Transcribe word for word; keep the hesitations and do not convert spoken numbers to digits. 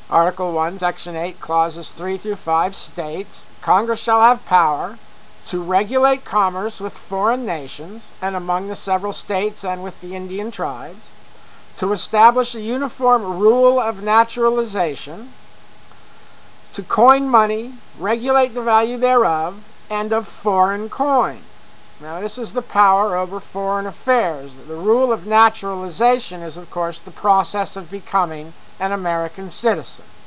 Article one, Section eight, Clauses three through five states, Congress shall have power to regulate commerce with foreign nations and among the several states and with the Indian tribes, to establish a uniform rule of naturalization, to coin money, regulate the value thereof, and of foreign coin. Now, this is the power over foreign affairs. The rule of naturalization is, of course, the process of becoming an American citizen.